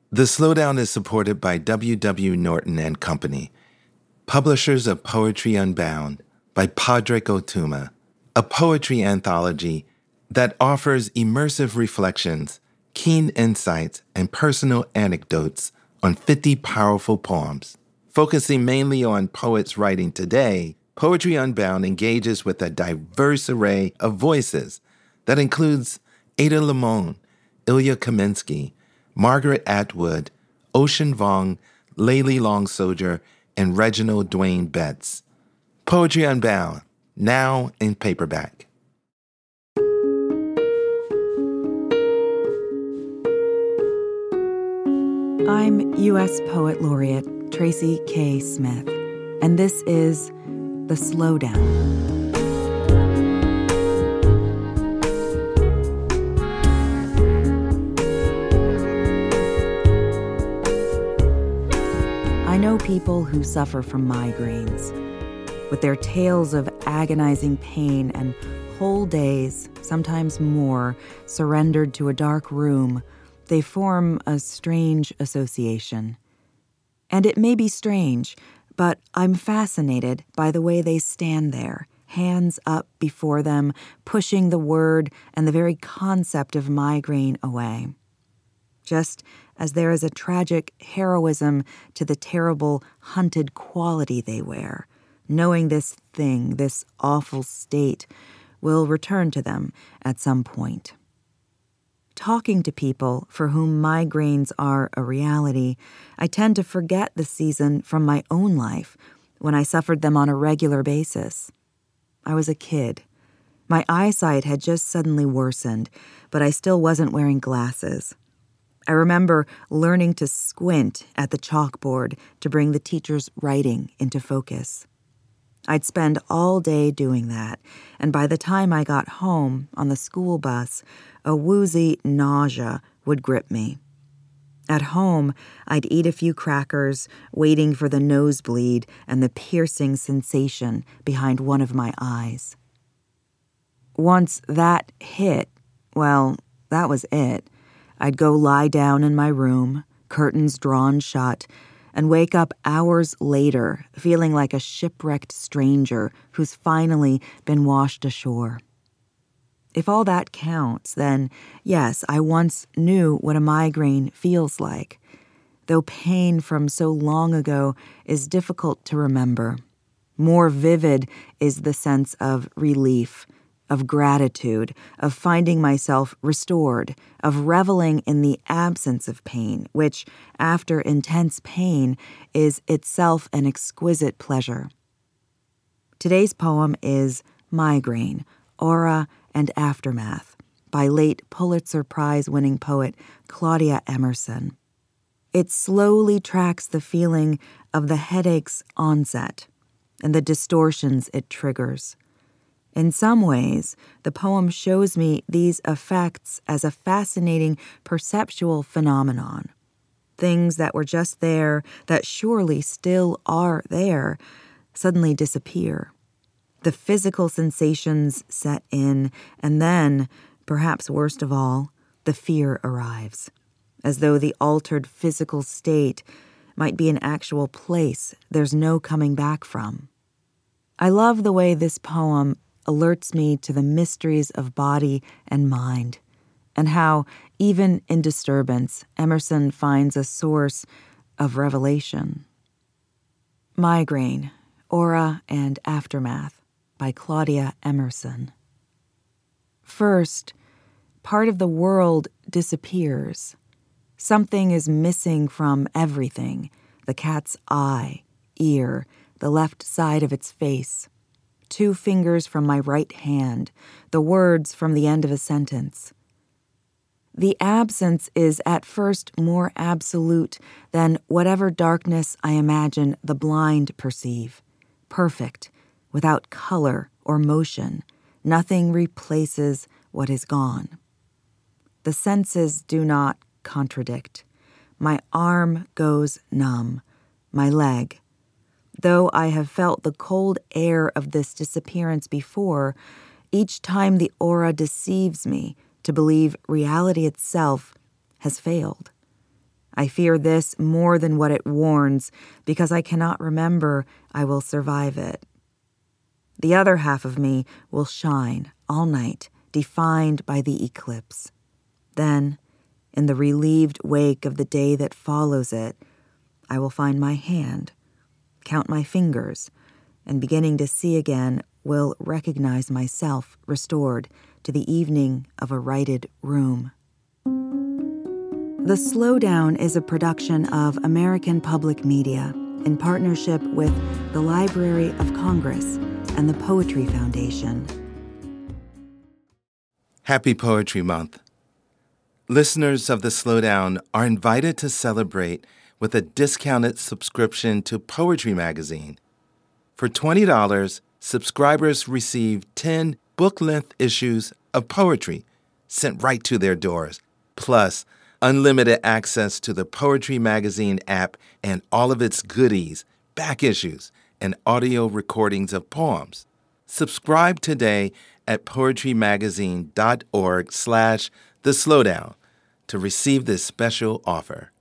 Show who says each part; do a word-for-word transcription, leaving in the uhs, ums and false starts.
Speaker 1: The Slowdown is supported by W W. Norton and Company, publishers of Poetry Unbound by Padraig Ó Tuama, a poetry anthology that offers immersive reflections, keen insights, and personal anecdotes on fifty powerful poems. Focusing mainly on poets writing today, Poetry Unbound engages with a diverse array of voices that includes Ada Limon, Ilya Kaminsky, Margaret Atwood, Ocean Vuong, Layli Long Soldier, and Reginald Dwayne Betts. Poetry Unbound, now in paperback.
Speaker 2: I'm U S Poet Laureate Tracy K. Smith, and this is The Slowdown. I know people who suffer from migraines. With their tales of agonizing pain and whole days, sometimes more, surrendered to a dark room, they form a strange association. And it may be strange, but I'm fascinated by the way they stand there, hands up before them, pushing the word and the very concept of migraine away. Just as there is a tragic heroism to the terrible, hunted quality they wear, knowing this thing, this awful state, will return to them at some point. Talking to people for whom migraines are a reality, I tend to forget the season from my own life when I suffered them on a regular basis. I was a kid. My eyesight had just suddenly worsened, but I still wasn't wearing glasses. I remember learning to squint at the chalkboard to bring the teacher's writing into focus. I'd spend all day doing that, and by the time I got home on the school bus, a woozy nausea would grip me. At home, I'd eat a few crackers, waiting for the nosebleed and the piercing sensation behind one of my eyes. Once that hit, well, that was it. I'd go lie down in my room, curtains drawn shut, and wake up hours later feeling like a shipwrecked stranger who's finally been washed ashore. If all that counts, then yes, I once knew what a migraine feels like, though pain from so long ago is difficult to remember. More vivid is the sense of relief, of gratitude, of finding myself restored, of reveling in the absence of pain, which, after intense pain, is itself an exquisite pleasure. Today's poem is Migraine, Aura and Aftermath, by late Pulitzer Prize-winning poet Claudia Emerson. It slowly tracks the feeling of the headache's onset and the distortions it triggers. In some ways, the poem shows me these effects as a fascinating perceptual phenomenon. Things that were just there, that surely still are there, suddenly disappear. The physical sensations set in, and then, perhaps worst of all, the fear arrives, as though the altered physical state might be an actual place there's no coming back from. I love the way this poem alerts me to the mysteries of body and mind, and how, even in disturbance, Emerson finds a source of revelation. Migraine, Aura and Aftermath, by Claudia Emerson. First, part of the world disappears. Something is missing from everything: the cat's eye, ear, the left side of its face, two fingers from my right hand, the words from the end of a sentence. The absence is at first more absolute than whatever darkness I imagine the blind perceive. Perfect, without color or motion, nothing replaces what is gone. The senses do not contradict. My arm goes numb, my leg. Though I have felt the cold air of this disappearance before, each time the aura deceives me to believe reality itself has failed. I fear this more than what it warns, because I cannot remember I will survive it. The other half of me will shine all night, defined by the eclipse. Then, in the relieved wake of the day that follows it, I will find my hand, count my fingers, and beginning to see again, will recognize myself restored to the evening of a righted room. The Slowdown is a production of American Public Media in partnership with the Library of Congress and the Poetry Foundation.
Speaker 1: Happy Poetry Month. Listeners of The Slowdown are invited to celebrate with a discounted subscription to Poetry Magazine. For twenty dollars, subscribers receive ten book-length issues of poetry sent right to their doors, plus unlimited access to the Poetry Magazine app and all of its goodies, back issues, and audio recordings of poems. Subscribe today at poetrymagazine.org slash the slowdown to receive this special offer.